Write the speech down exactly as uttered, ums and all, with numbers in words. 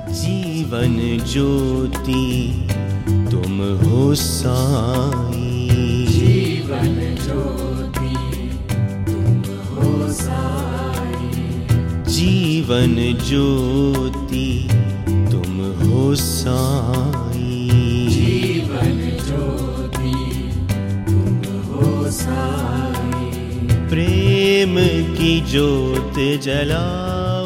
जीवन ज्योति तुम हो साईं, जीवन ज्योति तुम हो साईं, जीवन ज्योति तुम हो साईं, जीवन ज्योति तुम हो साईं। प्रेम की ज्योत जला